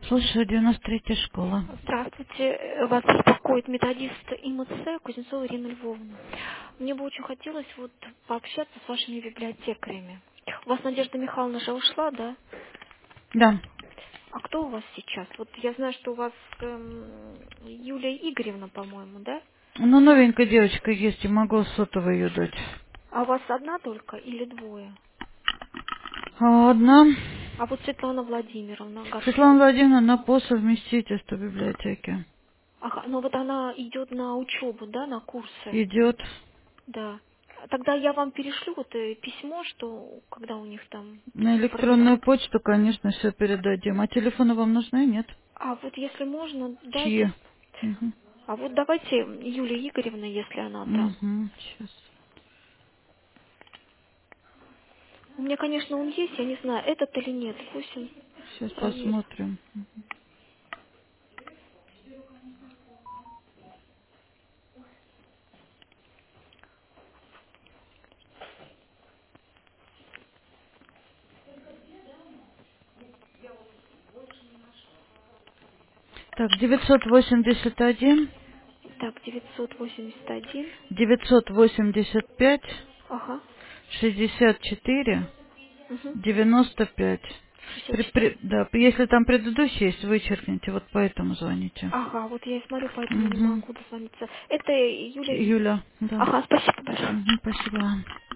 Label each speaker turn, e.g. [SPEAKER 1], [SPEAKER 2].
[SPEAKER 1] Слушаю, 93-я школа.
[SPEAKER 2] Здравствуйте, вас беспокоит методист ИМЦ Кузнецова Ирина Львовна. Мне бы очень хотелось вот пообщаться с вашими библиотекарями. У вас Надежда Михайловна же ушла, да?
[SPEAKER 1] Да.
[SPEAKER 2] А кто у вас сейчас? Вот я знаю, что у вас Юлия Игоревна, по-моему, да?
[SPEAKER 1] Ну, новенькая девочка есть, и могу сотовую ее дать.
[SPEAKER 2] А у вас одна только или двое?
[SPEAKER 1] Одна.
[SPEAKER 2] А вот Светлана Владимировна
[SPEAKER 1] Светлана
[SPEAKER 2] Горшкова.
[SPEAKER 1] Владимировна на по совместительству библиотеки.
[SPEAKER 2] Ага, но вот она идет на учебу, да, на курсы.
[SPEAKER 1] Идет
[SPEAKER 2] Да. Тогда я вам перешлю вот письмо, что когда у них там
[SPEAKER 1] на электронную
[SPEAKER 2] продвигают.
[SPEAKER 1] почту, конечно, все передадим. А телефоны вам нужны, нет?
[SPEAKER 2] А вот если можно,
[SPEAKER 1] Чьи?
[SPEAKER 2] дайте.
[SPEAKER 1] Угу.
[SPEAKER 2] А вот давайте Юлия Игоревна, если она там.
[SPEAKER 1] Угу. Сейчас.
[SPEAKER 2] У меня, конечно, он есть, я не знаю, этот или нет. 8.
[SPEAKER 1] Сейчас
[SPEAKER 2] Есть.
[SPEAKER 1] посмотрим. Так, 981,
[SPEAKER 2] Так, 981.
[SPEAKER 1] 985,
[SPEAKER 2] Ага.
[SPEAKER 1] 64,
[SPEAKER 2] Угу.
[SPEAKER 1] 95.
[SPEAKER 2] 64.
[SPEAKER 1] Да, если там предыдущий есть, вычеркните, вот поэтому звоните.
[SPEAKER 2] Ага, вот я и смотрю, поэтому не
[SPEAKER 1] Угу.
[SPEAKER 2] могу дозвониться. Это Юлия.
[SPEAKER 1] Юля, да.
[SPEAKER 2] Ага, спасибо большое.
[SPEAKER 1] Угу, спасибо.